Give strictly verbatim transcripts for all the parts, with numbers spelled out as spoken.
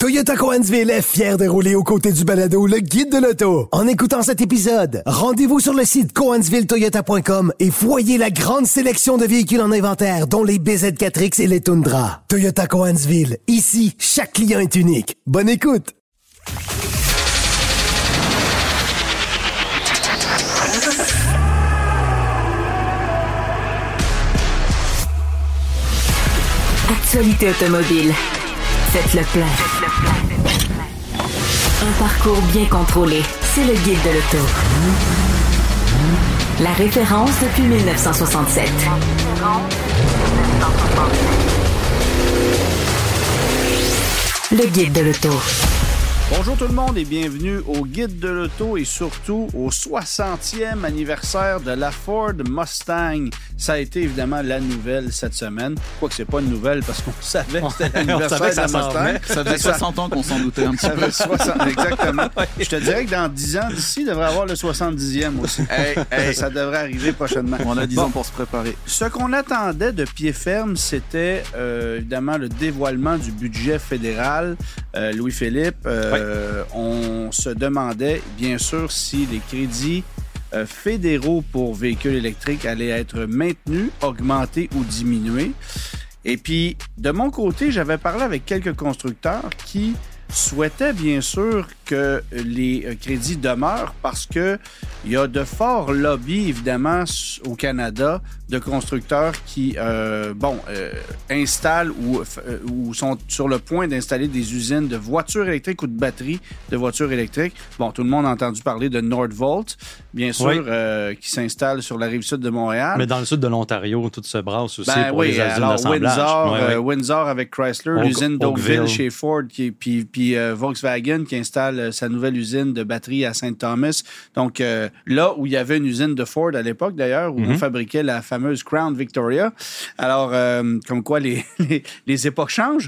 Toyota Cohensville est fier de rouler aux côtés du balado Le Guide de l'auto. En écoutant cet épisode, rendez-vous sur le site cohensville toyota point com et voyez la grande sélection de véhicules en inventaire, dont les B Z quatre X et les Tundra. Toyota Cohensville. Ici, chaque client est unique. Bonne écoute! Actualité automobile. Faites le plein. Un parcours bien contrôlé. C'est le Guide de l'auto. La référence depuis dix-neuf cent soixante-sept. Le Guide de l'auto. Bonjour tout le monde et bienvenue au Guide de l'auto et surtout au soixantième anniversaire de la Ford Mustang. Ça a été évidemment la nouvelle cette semaine. Quoique c'est pas une nouvelle parce qu'on savait que c'était l'anniversaire de la Mustang. Ça faisait soixante ans qu'on s'en doutait un petit peu. soixante, exactement. Je te dirais que dans dix ans d'ici, il devrait avoir le soixante-dixième aussi. Hey, hey, ça devrait arriver prochainement. On a dix bon, ans pour se préparer. Ce qu'on attendait de pied ferme, c'était euh, évidemment le dévoilement du budget fédéral. Euh, Louis-Philippe, euh, Euh, on se demandait, bien sûr, si les crédits euh, fédéraux pour véhicules électriques allaient être maintenus, augmentés ou diminués. Et puis, de mon côté, j'avais parlé avec quelques constructeurs qui souhaitaient, bien sûr, que les crédits demeurent parce que il y a de forts lobbies, évidemment, au Canada, de constructeurs qui, euh, bon, euh, installent ou, euh, ou sont sur le point d'installer des usines de voitures électriques ou de batteries de voitures électriques. Bon, tout le monde a entendu parler de Nordvolt, bien sûr, oui. euh, qui s'installe sur la rive sud de Montréal. Mais dans le sud de l'Ontario, tout se brasse aussi ben, pour oui, les usines alors, d'assemblage. Windsor, oui, euh, oui. Windsor avec Chrysler, Oak, l'usine d'Oakville Oakville chez Ford, qui, puis, puis euh, Volkswagen qui installe euh, sa nouvelle usine de batterie à Saint-Thomas. Donc, euh, là où il y avait une usine de Ford à l'époque, d'ailleurs, où mm-hmm. on fabriquait la fameuse Crown Victoria. Alors, euh, comme quoi les, les, les époques changent.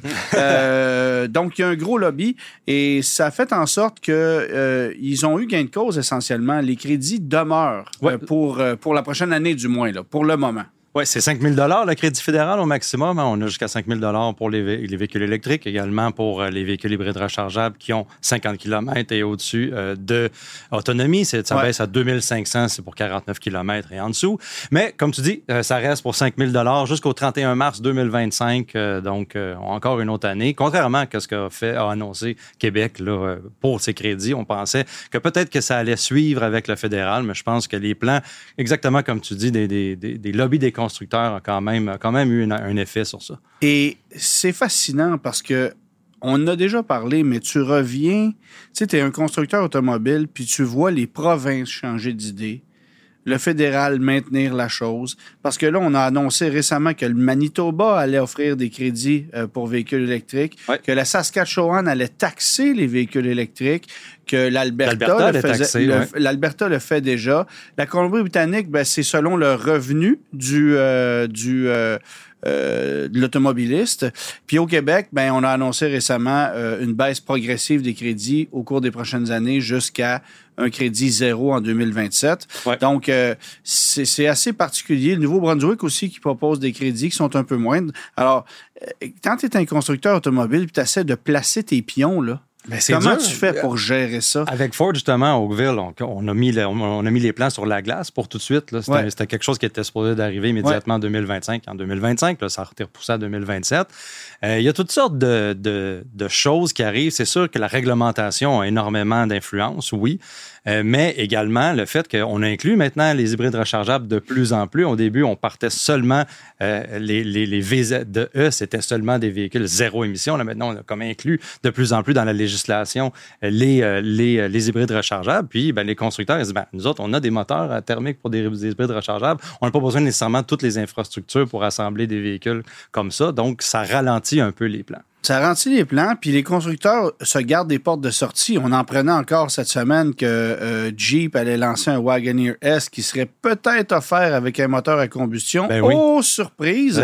euh, donc, il y a un gros lobby et ça fait en sorte qu'ils euh, ont eu gain de cause essentiellement. Les crédits demeurent ouais. euh, pour, euh, pour la prochaine année du moins, là, pour le moment. Oui, c'est cinq mille dollars le crédit fédéral au maximum. On a jusqu'à cinq mille dollars pour les, vé- les véhicules électriques, également pour les véhicules hybrides rechargeables qui ont cinquante kilomètres et au-dessus euh, d'autonomie. C'est, ça ouais. baisse à deux mille cinq cents, c'est pour quarante-neuf kilomètres et en dessous. Mais comme tu dis, euh, ça reste pour cinq mille dollars jusqu'au trente et un mars deux mille vingt-cinq, euh, donc euh, encore une autre année. Contrairement à ce qu'a fait, a annoncé Québec là, euh, pour ses crédits, on pensait que peut-être que ça allait suivre avec le fédéral, mais je pense que les plans, exactement comme tu dis, des, des, des, des lobbies des constructeurs a quand même, a quand même eu une, un effet sur ça. Et c'est fascinant parce que on en a déjà parlé, mais tu reviens, tu sais, tu es un constructeur automobile, puis tu vois les provinces changer d'idée, le fédéral maintenir la chose, parce que là, on a annoncé récemment que le Manitoba allait offrir des crédits euh, pour véhicules électriques, ouais. que la Saskatchewan allait taxer les véhicules électriques, que l'Alberta, le, faisait, taxé, le, ouais. l'Alberta le fait déjà. La Colombie-Britannique, ben, c'est selon le revenu du, euh, du, euh, euh, de l'automobiliste. Puis au Québec, ben, on a annoncé récemment euh, une baisse progressive des crédits au cours des prochaines années jusqu'à un crédit zéro en deux mille vingt-sept. Ouais. Donc, euh, c'est, c'est assez particulier. Le Nouveau-Brunswick aussi qui propose des crédits qui sont un peu moindres. Alors, euh, quand tu es un constructeur automobile et tu essaies de placer tes pions, là, ben, comment dur. tu fais pour gérer ça? Avec Ford, justement, à Oakville, on, on, a mis le, on a mis les plans sur la glace pour tout de suite. Là. C'était, ouais. c'était quelque chose qui était supposé d'arriver immédiatement ouais. en deux mille vingt-cinq. En deux mille vingt-cinq, là, ça a été repoussé à deux mille vingt-sept. Euh, il y a toutes sortes de, de, de choses qui arrivent. C'est sûr que la réglementation a énormément d'influence, oui. Euh, mais également le fait qu'on inclut maintenant les hybrides rechargeables de plus en plus. Au début, on partait seulement, euh, les, les, les V Z de E, c'était seulement des véhicules zéro émission. Là, maintenant, on a comme inclus de plus en plus dans la législation les, euh, les, les hybrides rechargeables. Puis, ben, les constructeurs, ils disent, ben, nous autres, on a des moteurs thermiques pour des, des hybrides rechargeables. On n'a pas besoin nécessairement de toutes les infrastructures pour assembler des véhicules comme ça. Donc, ça ralentit un peu les plans. Ça ralentit les plans, puis les constructeurs se gardent des portes de sortie. On en prenait encore cette semaine que euh, Jeep allait lancer un Wagoneer S qui serait peut-être offert avec un moteur à combustion. Ben oui. Oh, surprise!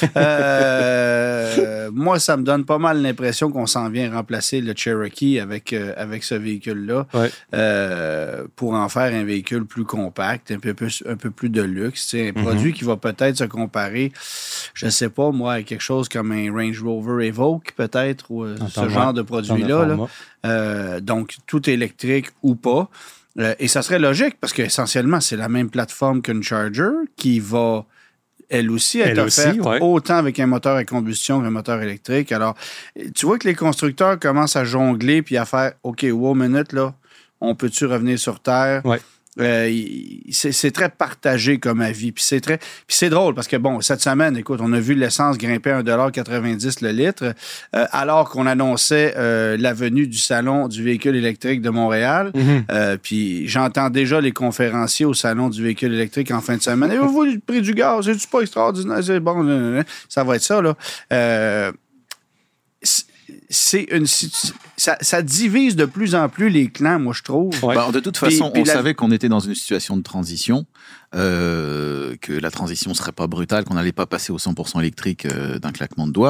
euh, moi, ça me donne pas mal l'impression qu'on s'en vient remplacer le Cherokee avec, euh, avec ce véhicule-là ouais. euh, pour en faire un véhicule plus compact, un peu, plus, un peu plus de luxe. C'est un mm-hmm. produit qui va peut-être se comparer, je ne sais pas, moi, à quelque chose comme un Range Rover Evoque. peut-être, ou euh, ce Attends, genre ouais. de produit-là. Là. Euh, donc, tout électrique ou pas. Euh, et ça serait logique parce qu'essentiellement, c'est la même plateforme qu'une charger qui va, elle aussi, être Elle offerte aussi, ouais. autant avec un moteur à combustion qu'un moteur électrique. Alors, tu vois que les constructeurs commencent à jongler puis à faire « OK, wow, minute, là, on peut-tu revenir sur Terre? » Ouais. Euh, c'est, c'est très partagé comme avis. Puis c'est très, puis c'est drôle parce que, bon, cette semaine, écoute, on a vu l'essence grimper à un dollar quatre-vingt-dix le litre, euh, alors qu'on annonçait euh, la venue du Salon du véhicule électrique de Montréal. Mm-hmm. Euh, puis j'entends déjà les conférenciers au Salon du véhicule électrique en fin de semaine. Et vous, le prix du gaz, c'est-tu pas extraordinaire? C'est bon, nan, nan, nan. Ça va être ça, là. Euh, c'est une ça, ça divise de plus en plus les clans, moi, je trouve. Ouais. Bah, de toute façon, puis, puis on la... savait qu'on était dans une situation de transition, euh, que la transition serait pas brutale, qu'on n'allait pas passer au cent pour cent électrique euh, d'un claquement de doigts.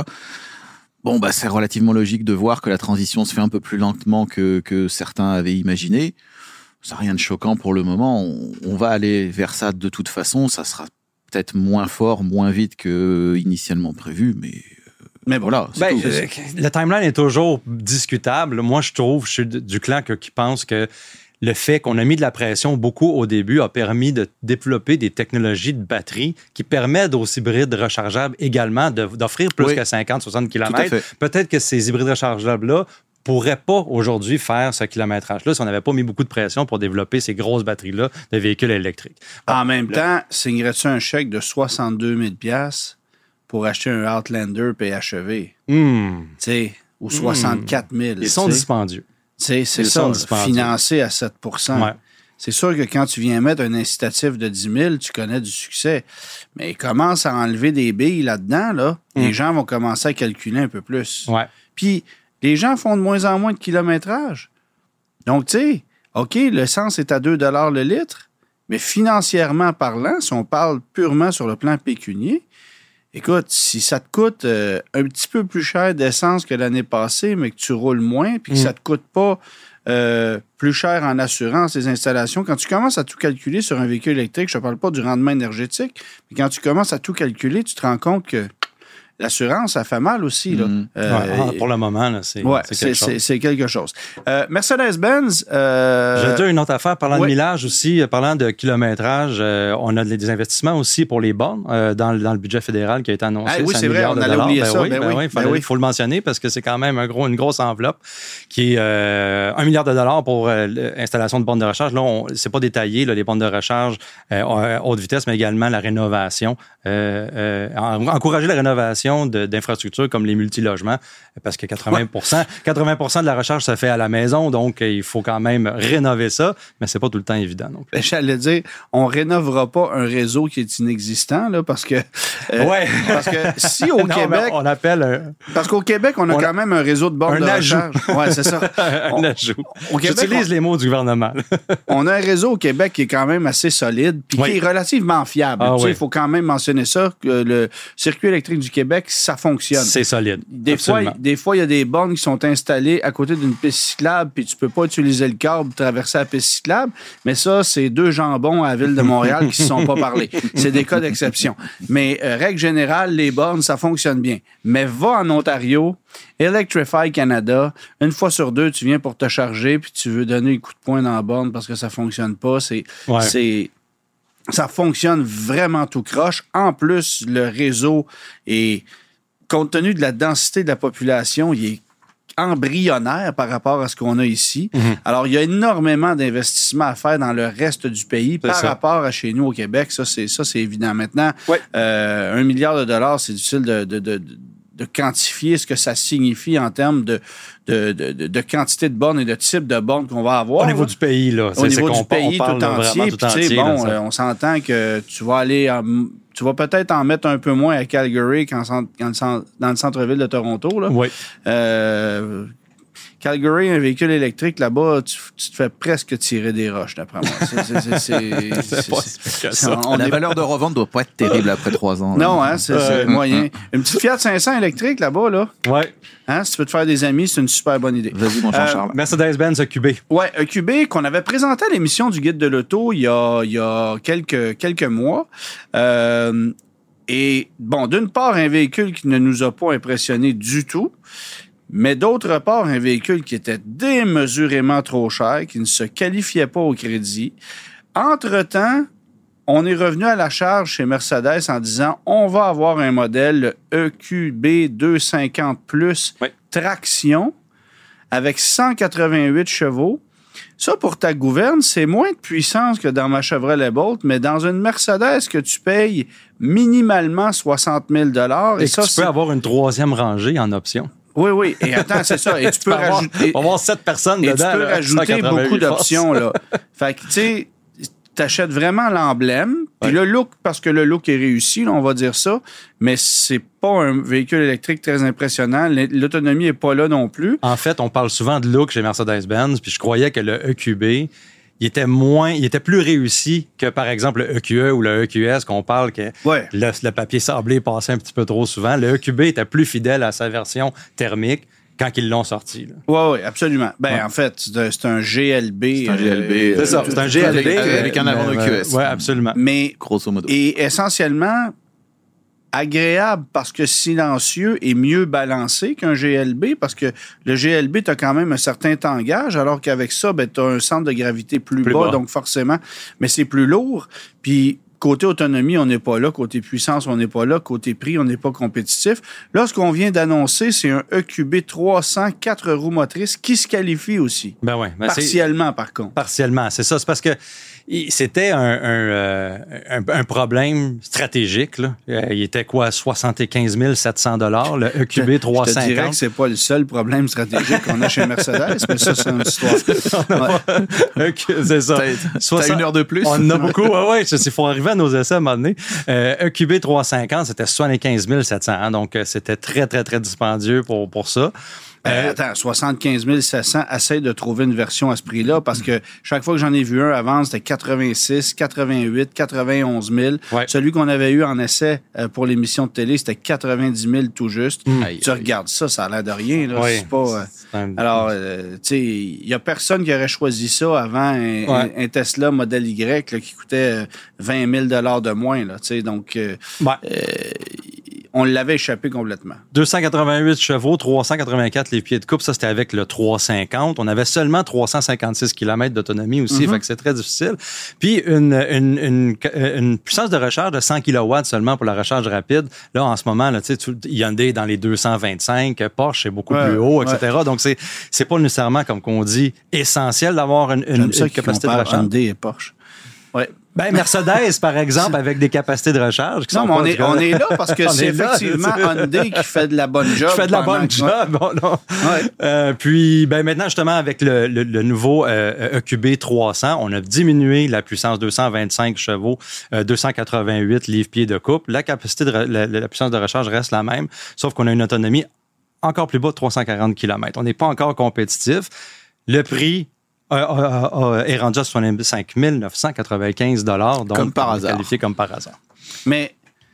Bon, bah, c'est relativement logique de voir que la transition se fait un peu plus lentement que, que certains avaient imaginé. Ça n'a rien de choquant pour le moment. On, on va aller vers ça de toute façon. Ça sera peut-être moins fort, moins vite que initialement prévu, mais... Mais voilà. Ben, euh, le timeline est toujours discutable. Moi, je trouve, je suis du clan que, qui pense que le fait qu'on a mis de la pression beaucoup au début a permis de développer des technologies de batterie qui permettent aux hybrides rechargeables également de, d'offrir plus oui. que cinquante à soixante kilomètres. Peut-être que ces hybrides rechargeables-là pourraient pas aujourd'hui faire ce kilométrage-là si on n'avait pas mis beaucoup de pression pour développer ces grosses batteries-là de véhicules électriques. Bon, en même là, temps, signerais-tu un chèque de soixante-deux mille dollars pour acheter un Outlander P H E V, mm. tu sais, ou soixante-quatre mille. Ils sont dispendieux. C'est Ils ça, financé à sept pour cent. Ouais. C'est sûr que quand tu viens mettre un incitatif de dix mille, tu connais du succès. Mais commence à enlever des billes là-dedans, là, mm. les gens vont commencer à calculer un peu plus. Ouais. Puis, les gens font de moins en moins de kilométrage. Donc, tu sais, OK, l'essence est à deux dollars le litre, mais financièrement parlant, si on parle purement sur le plan pécunier, écoute, si ça te coûte euh, un petit peu plus cher d'essence que l'année passée, mais que tu roules moins, puis que mmh. ça ne te coûte pas euh, plus cher en assurance, les installations, quand tu commences à tout calculer sur un véhicule électrique, je ne parle pas du rendement énergétique, mais quand tu commences à tout calculer, tu te rends compte que l'assurance, ça fait mal aussi. Là. Mmh. Euh, ouais, pour le moment, là, c'est, ouais, c'est, quelque c'est, chose. c'est quelque chose. Euh, Mercedes-Benz... Euh... Je vais dire une autre affaire. Parlant ouais. de millage aussi, parlant de kilométrage, euh, on a des investissements aussi pour les bornes euh, dans, dans le budget fédéral qui a été annoncé. Ah, oui, c'est, c'est vrai, on allait oublier ben ça. Oui, ben ben oui, oui, fallait, ben oui. Il faut le mentionner parce que c'est quand même un gros, une grosse enveloppe qui est euh, un milliard de dollars pour euh, l'installation de bornes de recharge. Là, on, c'est pas détaillé, là, les bornes de recharge euh, haute vitesse, mais également la rénovation. Euh, euh, encourager la rénovation de, d'infrastructures comme les multilogements, parce que quatre-vingts pour cent, ouais. quatre-vingts pour cent de la recharge se fait à la maison, donc il faut quand même rénover ça, mais c'est pas tout le temps évident. Donc. Ben, j'allais dire, on rénovera pas un réseau qui est inexistant, là, parce que... Euh, ouais. Parce que si au non, Québec... On appelle... Un, parce qu'au Québec, on a on quand a, même un réseau de bornes de ajout. recharge. Ouais, c'est ça. un on, ajout. Au Québec, J'utilise on, les mots du gouvernement. On a un réseau au Québec qui est quand même assez solide, puis oui. qui est relativement fiable. Ah, tu sais, oui. Il faut quand même mentionner ça, que le circuit électrique du Québec, ça fonctionne. C'est solide. Des fois, des fois, il y a des bornes qui sont installées à côté d'une piste cyclable, puis tu peux pas utiliser le câble pour traverser la piste cyclable. Mais ça, c'est deux jambons à la Ville de Montréal qui se sont pas parlé. C'est des cas d'exception. Mais euh, règle générale, les bornes, ça fonctionne bien. Mais va en Ontario, Electrify Canada, une fois sur deux, tu viens pour te charger, puis tu veux donner un coup de poing dans la borne parce que ça fonctionne pas. C'est... Ouais. c'est ça fonctionne vraiment tout croche. En plus, le réseau est... Compte tenu de la densité de la population, il est embryonnaire par rapport à ce qu'on a ici. Mm-hmm. Alors, il y a énormément d'investissements à faire dans le reste du pays c'est par ça. rapport à chez nous au Québec. Ça, c'est, ça, c'est évident. Maintenant, ouais. euh, un milliard de dollars, c'est difficile de, de, de, de quantifier ce que ça signifie en termes de, de, de, de, de quantité de bornes et de type de bornes qu'on va avoir. Au niveau là. du pays, là. Au niveau du pays, tout entier. Tout puis, entier bon, là, on s'entend que tu vas aller... En, tu vas peut-être en mettre un peu moins à Calgary qu'en, qu'en, dans le centre-ville de Toronto. Là. Oui. Euh, Calgary, un véhicule électrique, là-bas, tu, tu te fais presque tirer des roches, d'après moi. C'est, c'est, c'est, c'est, c'est, pas c'est, ça. On La est... valeur de revente doit pas être terrible après trois ans. Non, hein, c'est, c'est euh, moyen. Une petite Fiat cinq cents électrique, là-bas, là. Oui. Hein, si tu veux te faire des amis, c'est une super bonne idée. Vas-y, mon cher Charles. Euh, Mercedes-Benz E Q B. Oui, E Q B, qu'on avait présenté à l'émission du Guide de l'Auto il y a, il y a quelques, quelques mois. Euh, Et bon, d'une part, un véhicule qui ne nous a pas impressionnés du tout, mais d'autre part, un véhicule qui était démesurément trop cher, qui ne se qualifiait pas au crédit. Entre-temps, on est revenu à la charge chez Mercedes en disant on va avoir un modèle le E Q B deux cent cinquante plus oui. traction avec cent quatre-vingt-huit chevaux. Ça, pour ta gouverne, c'est moins de puissance que dans ma Chevrolet Bolt, mais dans une Mercedes que tu payes minimalement soixante mille dollars. Et, et ça, tu c'est... peux avoir une troisième rangée en option. Oui, oui. Et attends, c'est ça. Et tu peux rajouter... On va avoir sept personnes et dedans. tu peux là, rajouter beaucoup d'options, là. Fait que, tu sais, t'achètes vraiment l'emblème, puis ouais. le look, parce que le look est réussi, là, on va dire ça, mais c'est pas un véhicule électrique très impressionnant. L'autonomie est pas là non plus. En fait, on parle souvent de look chez Mercedes-Benz, puis je croyais que le E Q B, il était moins, il était plus réussi que, par exemple, le E Q E ou le E Q S, qu'on parle que ouais. le, le papier sablé passait un petit peu trop souvent. Le E Q B était plus fidèle à sa version thermique quand ils l'ont sorti. Oui, oui, absolument. Ben, ouais. en fait, c'est un G L B. C'est un G L B. Euh, c'est ça, c'est un G L B. Avec, avec un avant E Q S. Oui, absolument. Mais, grosso modo. Et essentiellement, agréable parce que silencieux et mieux balancé qu'un G L B, parce que le G L B, tu as quand même un certain tangage, alors qu'avec ça, ben, tu as un centre de gravité plus, plus bas, bas, donc forcément, mais c'est plus lourd. Puis, côté autonomie, on n'est pas là. Côté puissance, on n'est pas là. Côté prix, on n'est pas compétitif. Là, ce qu'on vient d'annoncer, c'est un E Q B trois cents, quatre roues motrices qui se qualifie aussi. Ben ouais, ben partiellement, par contre. Partiellement, c'est ça. C'est parce que c'était un, un, euh, un, un problème stratégique. Là. Il était quoi, soixante-quinze mille sept cents dollars, le E Q B trois cent cinquante. Je te dirais que c'est pas le seul problème stratégique qu'on a chez Mercedes, mais ça, c'est une histoire. Ouais. C'est ça. T'as une heure de plus. On en a beaucoup. Oui, ouais, il faut arriver à nos essais à un moment donné. Euh, E Q B trois cent cinquante, c'était soixante-quinze mille sept cents. Hein, donc, c'était très, très, très dispendieux pour, pour ça. Euh, attends, soixante-quinze mille sept cents, essaye de trouver une version à ce prix-là parce que chaque fois que j'en ai vu un avant, c'était quatre-vingt-six, quatre-vingt-huit, quatre-vingt-onze mille. Ouais. Celui qu'on avait eu en essai euh, pour l'émission de télé, c'était quatre-vingt-dix mille tout juste. Mmh. Aïe, tu aïe. Regardes ça, ça a l'air de rien. Là. Ouais. C'est pas, euh... c'est un... Alors, euh, tu sais, il n'y a personne qui aurait choisi ça avant un, ouais. un, un Tesla Model Y là, qui coûtait euh, vingt mille dollars de moins. Là, donc, euh, ouais. euh, on l'avait échappé complètement. deux cent quatre-vingt-huit chevaux, trois cent quatre-vingt-quatre livres-pieds de couple. Ça, c'était avec le trois cent cinquante. On avait seulement trois cent cinquanté-six kilomètres d'autonomie aussi, mm-hmm. fait que c'est très difficile. Puis, une, une, une, une puissance de recharge de cent kilowatts seulement pour la recharge rapide. Là, en ce moment, là, tu sais, Hyundai est dans les deux cent vingt-cinq, Porsche est beaucoup ouais, plus haut, et cetera. Ouais. Donc, c'est, c'est pas nécessairement, comme qu'on dit, essentiel d'avoir une, une, une capacité de recharge. Hyundai et Porsche. Ouais. Ben, Mercedes, par exemple, avec des capacités de recharge. Qui non, sont mais on, pas est, on est là parce que c'est là, effectivement Hyundai qui fait de la bonne job. Qui fait de la bonne job. Bon, non. Ouais. Euh, puis, ben, maintenant, justement, avec le, le, le nouveau euh, E Q B trois cents, on a diminué la puissance deux cent vingt-cinq chevaux, euh, deux cent quatre-vingt-huit livres-pieds de couple. La capacité de la, la puissance de recharge reste la même, sauf qu'on a une autonomie encore plus bas de trois cent quarante kilomètres. On n'est pas encore compétitif. Le prix Euh, euh, euh, est rendu à soixante-cinq mille neuf cent quatre-vingt-quinze dollars. Donc, comme par hasard. Qualifié comme par hasard. Mais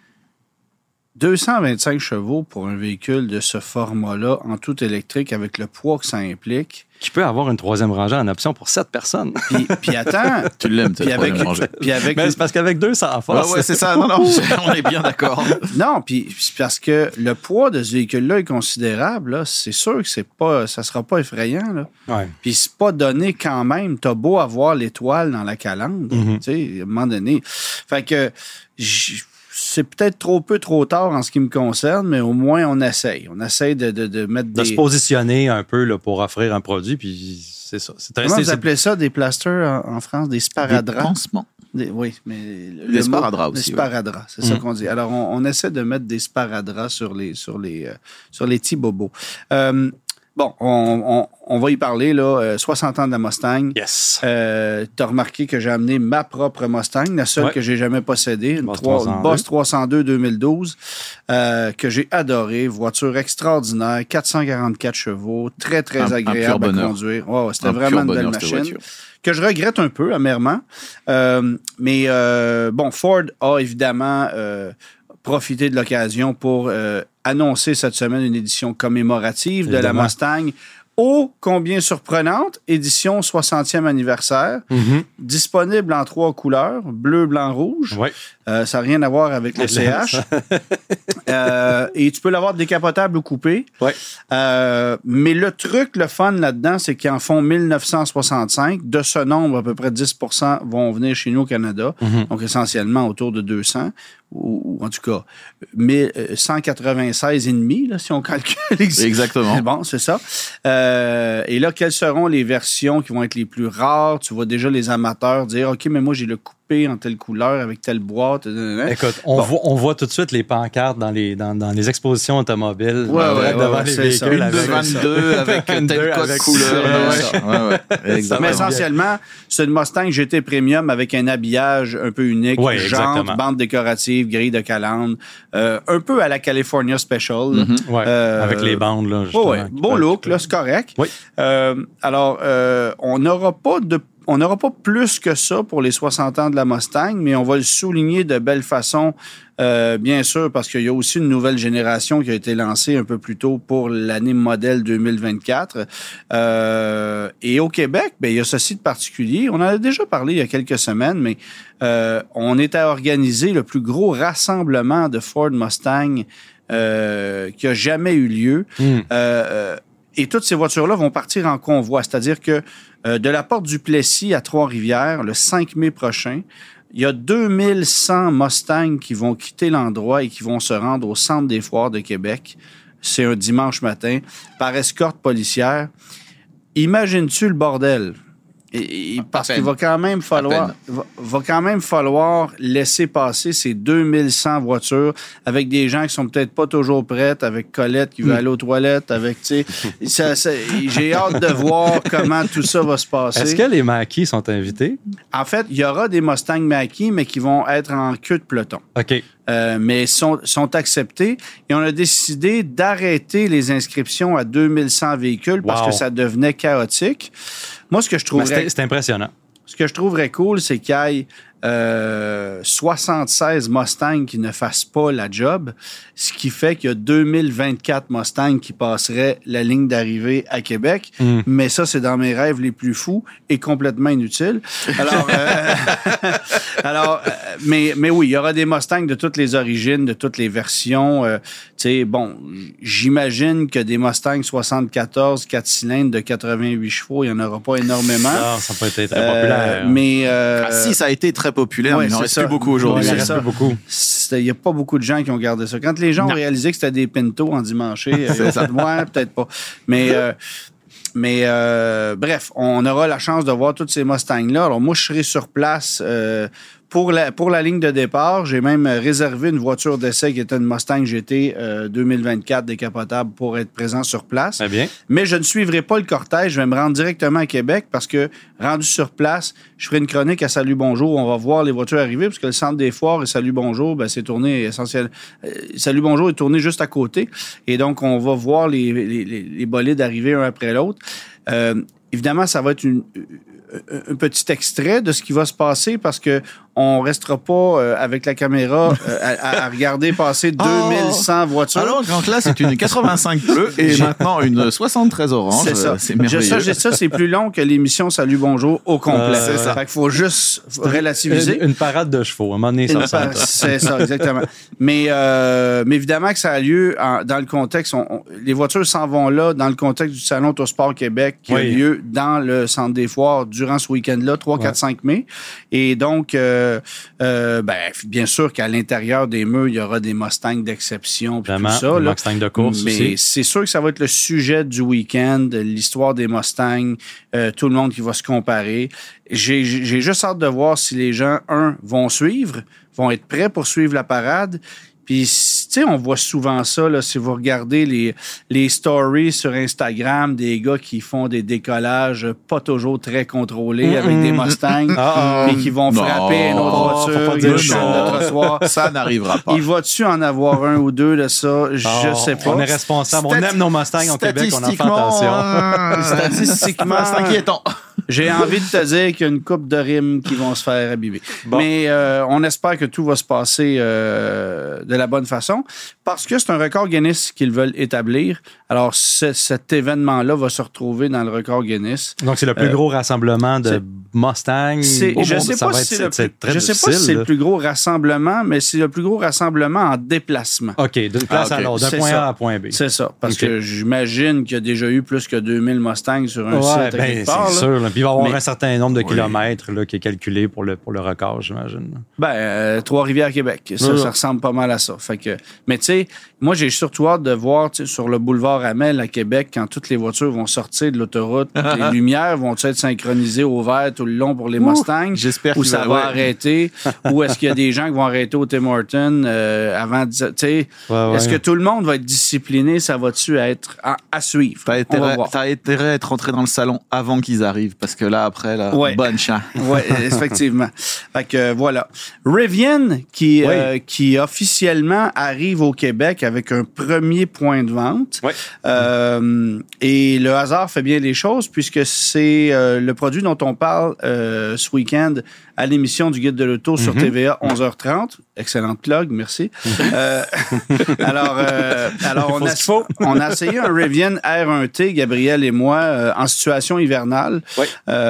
deux cent vingt-cinq chevaux pour un véhicule de ce format-là, en tout électrique, avec le poids que ça implique. Qui peut avoir une troisième rangée en option pour sept personnes. Puis, puis attends. Tu l'aimes, tu avec, puis avec Mais c'est parce qu'avec deux, ça en force. Ouais, ouais, c'est ça. Non, non, on est bien d'accord. Non, puis c'est parce que le poids de ce véhicule-là est considérable. Là. C'est sûr que c'est pas, ça sera pas effrayant. Là. Ouais. Puis c'est pas donné quand même. T'as beau avoir l'étoile dans la calandre. Mm-hmm. Tu sais, à un moment donné. Fait que c'est peut-être trop peu, trop tard en ce qui me concerne, mais au moins, on essaye. On essaye de, de, de mettre de des... se positionner un peu là, pour offrir un produit, puis c'est ça. C'est un, Comment c'est, vous appelez ça, des plasters en, en France? Des sparadraps? Des pansements. Des, oui, mais... Le des sparadraps aussi. Des sparadraps, c'est mmh. ça qu'on dit. Alors, on, on essaie de mettre des sparadraps sur les, sur les, euh, sur les petits bobos. Euh, Bon, on, on, on va y parler, là. Euh, soixante ans de la Mustang. Yes. Euh, t'as remarqué que j'ai amené ma propre Mustang, la seule ouais. que j'ai jamais possédée, une, trois, une Boss trois cent deux deux mille douze, euh, que j'ai adorée. Voiture extraordinaire, quatre cent quarante-quatre chevaux, très, très un, agréable un à conduire. Ouais, ouais, c'était un vraiment une belle machine. Que je regrette un peu, amèrement. Euh, mais, euh, bon, Ford a évidemment euh, profité de l'occasion pour... Euh, annoncer cette semaine une édition commémorative de la Mustang Ô combien surprenante, édition soixantième anniversaire, mm-hmm. disponible en trois couleurs, bleu, blanc, rouge. Oui. Euh, ça n'a rien à voir avec le C H. euh, et tu peux l'avoir décapotable ou coupé. Oui. Euh, mais le truc, le fun là-dedans, c'est qu'ils en font mille neuf cent soixante-cinq. De ce nombre, à peu près dix pour cent vont venir chez nous au Canada. Mm-hmm. Donc, essentiellement autour de deux cents. Ou, ou en tout cas, cent quatre-vingt-seize et demi, là, si on calcule. Exactement. Bon, c'est ça. Euh, et là, quelles seront les versions qui vont être les plus rares? Tu vois déjà les amateurs dire, OK, mais moi, j'ai le coupé en telle couleur, avec telle boîte. Écoute, on, bon. voit, on voit tout de suite les pancartes dans les, dans, dans les expositions automobiles. Ouais, ouais, ouais, devant ouais, les véhicules. Une de vingt-deux avec tel code avec couleur. Ouais, ouais. Exactement. Mais essentiellement, c'est une Mustang G T Premium avec un habillage un peu unique. Ouais, jantes, bande décorative, grille de calandre. Euh, un peu à la California Special. Mm-hmm. Ouais, euh, avec les bandes. Là, justement, ouais, beau look, là, c'est correct. Oui. Euh, alors, euh, on n'aura pas de On n'aura pas plus que ça pour les soixante ans de la Mustang, mais on va le souligner de belle façon, euh, bien sûr, parce qu'il y a aussi une nouvelle génération qui a été lancée un peu plus tôt pour l'année modèle deux mille vingt-quatre. Euh, et au Québec, bien, il y a ceci de particulier. On en a déjà parlé il y a quelques semaines, mais euh, on est à organiser le plus gros rassemblement de Ford Mustang euh, qui a jamais eu lieu. Mm. Euh, et toutes ces voitures-là vont partir en convoi, c'est-à-dire que Euh, de la porte du Plessis à Trois-Rivières, le cinq mai prochain, il y a deux mille cent Mustangs qui vont quitter l'endroit et qui vont se rendre au Centre des foires de Québec. C'est un dimanche matin, par escorte policière. Imagines-tu le bordel? Et, et parce qu'il va quand même falloir va, va quand même falloir laisser passer ces deux mille cent voitures avec des gens qui sont peut-être pas toujours prêtes, avec Colette qui veut mm. aller aux toilettes, avec tu sais j'ai hâte de voir comment tout ça va se passer. Est-ce que les Mach-E sont invités? En fait, il y aura des Mustang Mach-E, mais qui vont être en queue de peloton. OK. Euh, mais sont, sont acceptés. Et on a décidé d'arrêter les inscriptions à deux mille cent véhicules parce wow. que ça devenait chaotique. Moi, ce que je trouverais... C'est impressionnant. Ce que je trouverais cool, c'est qu'il y ait euh, soixante-seize Mustangs qui ne fassent pas la job, ce qui fait qu'il y a deux mille vingt-quatre Mustangs qui passeraient la ligne d'arrivée à Québec. Mm. Mais ça, c'est dans mes rêves les plus fous et complètement inutile. Alors, euh, alors euh, mais, mais oui, il y aura des Mustangs de toutes les origines, de toutes les versions. Euh, tu sais, bon, j'imagine que des Mustangs soixante-quatorze, quatre cylindres de quatre-vingt-huit chevaux, il n'y en aura pas énormément. Non, ça n'a pas été très populaire. Euh, mais euh, ah, si, ça a été très populaire, ouais, mais il n'en reste plus beaucoup aujourd'hui. Ouais, il reste plus beaucoup. Il n'y a pas beaucoup de gens qui ont gardé ça. Quand les gens non. ont réalisé que c'était des Pinto en dimanche, ça. Ouais, peut-être pas. Mais, euh, mais euh, bref, on aura la chance de voir tous ces Mustangs-là. Alors moi, je serai sur place euh, pour la, pour la ligne de départ. J'ai même réservé une voiture d'essai qui était une Mustang G T euh, deux mille vingt-quatre décapotable pour être présent sur place. Très bien. Mais je ne suivrai pas le cortège. Je vais me rendre directement à Québec parce que, rendu sur place, je ferai une chronique à Salut Bonjour. On va voir les voitures arriver parce que le centre des foires et Salut Bonjour, ben, c'est tourné essentiellement. Euh, Salut Bonjour est tourné juste à côté. Et donc, on va voir les, les, les, les bolides arriver un après l'autre. Euh, évidemment, ça va être une, un petit extrait de ce qui va se passer parce que on restera pas euh, avec la caméra euh, à, à regarder passer deux mille cent oh. voitures. Alors, donc là, c'est une quatre-vingt-cinq bleue et maintenant une soixante-treize orange. C'est ça. C'est merveilleux. Ça, j'ai ça, c'est plus long que l'émission Salut Bonjour au complet. Euh, c'est ça. Fait qu'il faut juste relativiser. Une, une parade de chevaux. À un moment donné, ça par... C'est ça, exactement. Mais, euh, mais évidemment que ça a lieu en, dans le contexte. On, on, les voitures s'en vont là dans le contexte du Salon Autosport Québec qui oui. a lieu dans le Centre des foires durant ce week-end-là, trois, quatre, cinq mai. Et donc, euh, Euh, ben, bien sûr qu'à l'intérieur des murs, il y aura des Mustangs d'exception puis tout ça. Des Mustangs de course mais aussi. C'est sûr que ça va être le sujet du week-end, l'histoire des Mustangs, euh, tout le monde qui va se comparer. J'ai, j'ai juste hâte de voir si les gens, un, vont suivre, vont être prêts pour suivre la parade. Puis, tu sais, on voit souvent ça, là, si vous regardez les, les stories sur Instagram, des gars qui font des décollages pas toujours très contrôlés mmh, avec des Mustangs, oh, et qui vont non, frapper une autre voiture, une chaîne de trottoir. Ça n'arrivera pas. Il va-tu en avoir un ou deux de ça? Je oh, sais pas. On est responsable. Stati- on aime nos Mustangs au Québec, on en fait attention. Euh, statistiquement, c'est inquiétant. J'ai envie de te dire qu'il y a une couple de rimes qui vont se faire abîmer. Bon. Mais euh, on espère que tout va se passer euh, de la bonne façon parce que c'est un record Guinness qu'ils veulent établir. Alors, c- cet événement-là va se retrouver dans le record Guinness. Donc, c'est le plus euh, gros rassemblement de Mustang. C'est, je ne sais pas si c'est, c'est, le, je sais pas si c'est le plus gros rassemblement, mais c'est le plus gros rassemblement en déplacement. OK, d'une place ah, okay. à l'autre, d'un c'est point ça. A à point B. C'est ça, parce okay. que j'imagine qu'il y a déjà eu plus que deux mille Mustangs sur un ouais, site. Ben, c'est part, sûr. Là. Puis il va y avoir mais, un certain nombre de oui. kilomètres là, qui est calculé pour le, pour le record, j'imagine. Ben, euh, Trois-Rivières, Québec. Ça, oui. ça ressemble pas mal à ça. Fait que, mais tu sais, moi, j'ai surtout hâte de voir sur le boulevard Amel à Québec, quand toutes les voitures vont sortir de l'autoroute, les lumières vont être synchronisées au vert tout le long pour les Mustangs? J'espère Ou ça va, va ouais. arrêter? Ou est-ce qu'il y a des gens qui vont arrêter au Tim Hortons euh, avant de... Tu sais, ouais, ouais. est-ce que tout le monde va être discipliné? Ça va-tu être à, à suivre? T'as intérêt, t'as intérêt à être rentré dans le salon avant qu'ils arrivent, parce que là, après, là, ouais. bonne chance. Oui, effectivement. Fait que euh, voilà. Rivian, qui, oui. euh, qui officiellement arrive au Québec avec un premier point de vente. Oui. Euh, et le hasard fait bien les choses, puisque c'est euh, le produit dont on parle euh, ce week-end à l'émission du Guide de l'Auto sur mm-hmm. T V A onze heures trente. Excellente plug, merci. Mm-hmm. Euh, alors, euh, alors on, a, on a essayé un Rivian R un T, Gabriel et moi, euh, en situation hivernale. Oui.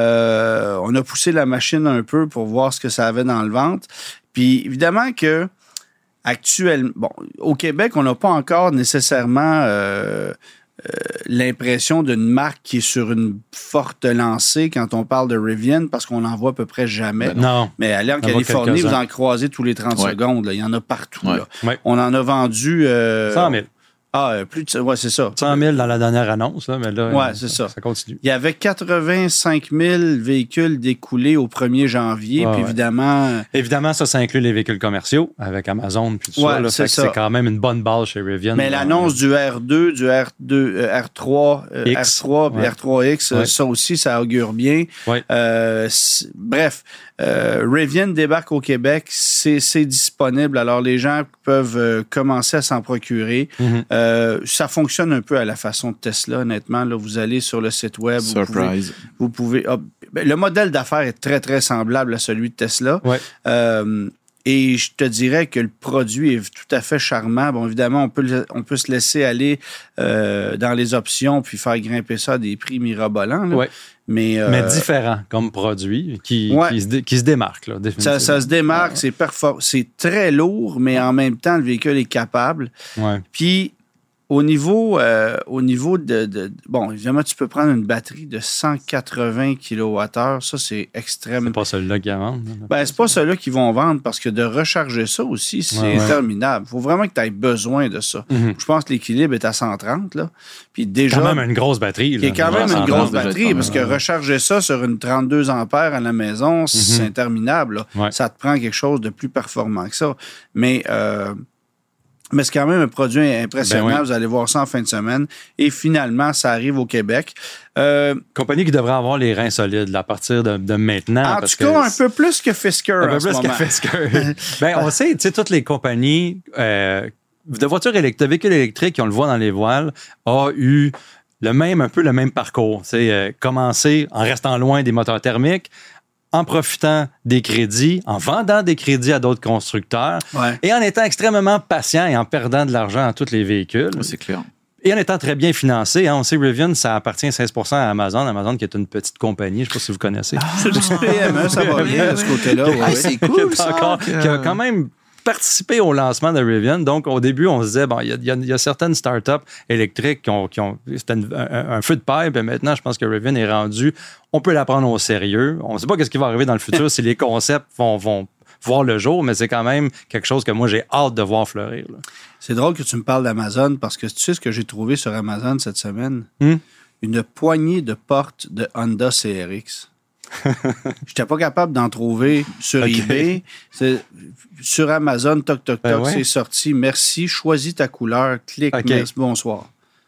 Euh, on a poussé la machine un peu pour voir ce que ça avait dans le ventre. Puis évidemment que actuellement, bon, au Québec, on n'a pas encore nécessairement euh, euh, l'impression d'une marque qui est sur une forte lancée quand on parle de Rivian, parce qu'on n'en voit à peu près jamais. Ben non. Mais allez en Californie, vous en croisez tous les trente ouais. secondes. Là. Il y en a partout. Ouais. Là. Ouais. On en a vendu... Euh, cent mille. Ah, plus de... Ouais, c'est ça. cent mille dans la dernière annonce, là, mais là, ouais, euh, c'est ça, ça. ça continue. Il y avait quatre-vingt-cinq mille véhicules découlés au premier janvier, ah, puis ouais. évidemment... Évidemment, ça, ça inclut les véhicules commerciaux avec Amazon, puis tout ouais, ça. Là, c'est, fait ça. Que c'est quand même une bonne base chez Rivian. Mais là, l'annonce du R deux, du R deux, euh, R trois, euh, X. R trois, puis ouais. R trois X, ouais. ça aussi, ça augure bien. Ouais. Euh, bref, euh, Rivian débarque au Québec, c'est, c'est disponible, alors les gens peuvent euh, commencer à s'en procurer. Mm-hmm. Euh, ça fonctionne un peu à la façon de Tesla, honnêtement. Là, vous allez sur le site web. Surprise. Vous pouvez... Vous pouvez oh, ben, le modèle d'affaires est très, très semblable à celui de Tesla. Ouais. Euh, et je te dirais que le produit est tout à fait charmant. Bon, évidemment, on peut, on peut se laisser aller euh, dans les options puis faire grimper ça à des prix mirobolants. Là. Ouais. Mais, euh, Mais différent comme produit qui, ouais. qui, se, dé, qui se démarque. Là, ça, ça se démarque, ouais. c'est, perfor- c'est très lourd, mais en même temps, le véhicule est capable. Ouais. Puis, Au niveau, euh, au niveau de, de... Bon, évidemment, tu peux prendre une batterie de cent quatre-vingts kilowattheures. Ça, c'est extrême. C'est pas celui-là qu'ils vendent. Ben, c'est pas celui-là qu'ils vont vendre parce que de recharger ça aussi, c'est ouais, interminable. Il faut vraiment que tu aies besoin de ça. Mm-hmm. Je pense que l'équilibre est à cent trente. Là. Puis déjà, quand même une grosse batterie. Il y a quand même une grosse batterie parce que recharger ça sur une trente-deux ampères à la maison, mm-hmm. c'est interminable. Là. Ouais. Ça te prend quelque chose de plus performant que ça. Mais... Euh, Mais c'est quand même un produit impressionnant. Ben oui. Vous allez voir ça en fin de semaine. Et finalement, ça arrive au Québec. Euh, Compagnie qui devrait avoir les reins solides là, à partir de, de maintenant. En parce tout cas, que un peu plus que Fisker. Un peu plus que Fisker. ben, on sait, tu sais, toutes les compagnies euh, de voitures électriques, de véhicules électriques, on le voit dans les voiles, a eu le même, un peu le même parcours. C'est euh, commencer en restant loin des moteurs thermiques, en profitant des crédits, en vendant des crédits à d'autres constructeurs ouais. et en étant extrêmement patient et en perdant de l'argent à tous les véhicules. C'est clair. Et en étant très bien financé. Hein, on sait que Rivian, ça appartient à seize pour cent à Amazon. Amazon qui est une petite compagnie, je ne sais pas si vous connaissez. Ah, c'est du P M E, ça va bien de ce côté-là. Ouais. Ah, c'est cool, qui, ça. Encore, qui a quand même participé au lancement de Rivian. Donc, au début, on se disait, bon, il y, y, y a certaines startups électriques qui ont... Qui ont c'était un, un, un feu de paille. Et maintenant, je pense que Rivian est rendu... On peut la prendre au sérieux. On ne sait pas ce qui va arriver dans le futur si les concepts vont, vont voir le jour, mais c'est quand même quelque chose que moi, j'ai hâte de voir fleurir. Là. C'est drôle que tu me parles d'Amazon parce que tu sais ce que j'ai trouvé sur Amazon cette semaine? Hmm? Une poignée de portes de Honda C R X. Je n'étais pas capable d'en trouver sur okay. eBay. C'est, sur Amazon, toc, toc, toc, ben ouais. c'est sorti. Merci, choisis ta couleur, clique, okay. merci, bonsoir.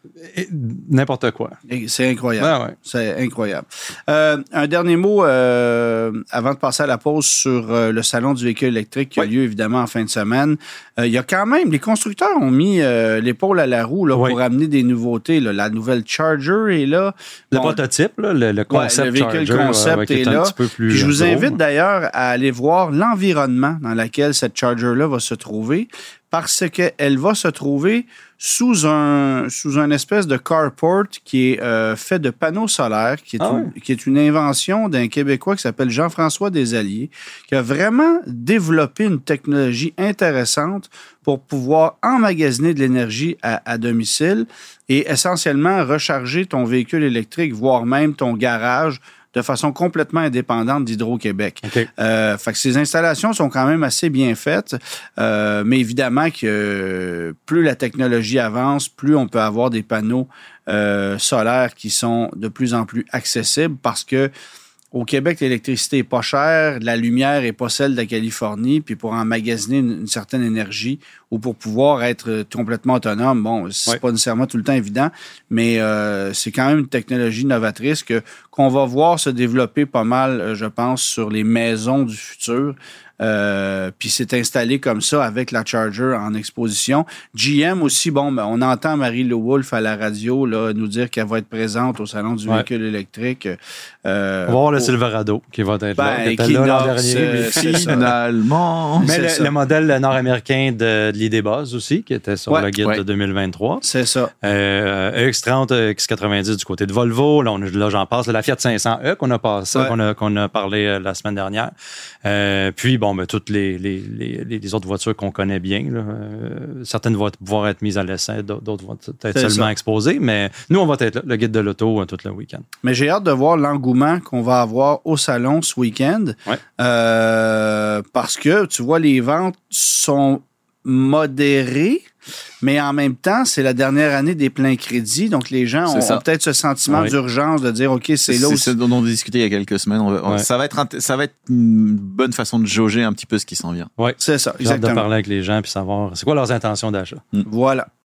N'importe quoi. Et c'est incroyable. Ben ouais. C'est incroyable. Euh, un dernier mot euh, avant de passer à la pause sur euh, le salon du véhicule électrique qui a oui. lieu évidemment en fin de semaine. Euh, il y a quand même, les constructeurs ont mis euh, l'épaule à la roue là, oui. pour amener des nouveautés. Là. La nouvelle Charger est là. Le bon, prototype, là, le, le concept ouais, le véhicule Charger, concept ouais, est, est là. Puis je vous invite d'ailleurs à aller voir l'environnement dans lequel cette Charger-là va se trouver, parce qu'elle va se trouver sous un sous une espèce de carport qui est euh, fait de panneaux solaires, qui est, ah une, ouais. qui est une invention d'un Québécois qui s'appelle Jean-François Desalliés, qui a vraiment développé une technologie intéressante pour pouvoir emmagasiner de l'énergie à, à domicile et essentiellement recharger ton véhicule électrique, voire même ton garage, de façon complètement indépendante d'Hydro-Québec. Okay. Euh, fait que ces installations sont quand même assez bien faites, euh, mais évidemment que euh, plus la technologie avance, plus on peut avoir des panneaux euh, solaires qui sont de plus en plus accessibles parce que au Québec, l'électricité est pas chère, la lumière est pas celle de la Californie, puis pour emmagasiner une, une certaine énergie ou pour pouvoir être complètement autonome, bon, c'est ouais. pas nécessairement tout le temps évident, mais euh, c'est quand même une technologie novatrice que qu'on va voir se développer pas mal, je pense, sur les maisons du futur. Euh, puis c'est installé comme ça avec la Charger en exposition. G M aussi, bon, ben, on entend Marie-Lou Wolfe à la radio là, nous dire qu'elle va être présente au Salon du ouais. véhicule électrique. Euh, on va voir le Silverado qui va être là. Ben, était là l'an dernier. Euh, finalement. Mais le, le modèle nord-américain de, de l'idée base aussi, qui était sur ouais. le guide ouais. de deux mille vingt-trois. C'est ça. Euh, E X trente, E X quatre-vingt-dix du côté de Volvo. Là, on, là j'en passe. La Fiat cinq cents E qu'on a, passé, ouais. qu'on a, qu'on a parlé euh, la semaine dernière. Euh, puis, bon, ben, toutes les, les, les, les autres voitures qu'on connaît bien. Là. Euh, certaines vont pouvoir être mises à l'essai, d'autres vont être C'est seulement ça. exposées. Mais nous, on va être là, le guide de l'auto, euh, tout le week-end. Mais j'ai hâte de voir l'engouement qu'on va avoir au salon ce week-end. Ouais. Euh, parce que, tu vois, les ventes sont modérées, mais en même temps, c'est la dernière année des pleins crédits. Donc, les gens ont, ont peut-être ce sentiment oui. d'urgence de dire, OK, c'est, c'est là où... C'est ce dont on discutait il y a quelques semaines. On va, ouais. ça, va être, ça va être une bonne façon de jauger un petit peu ce qui s'en vient. Oui, c'est ça, exactement. J'ai hâte de parler avec les gens et savoir c'est quoi leurs intentions d'achat. Mm. Voilà.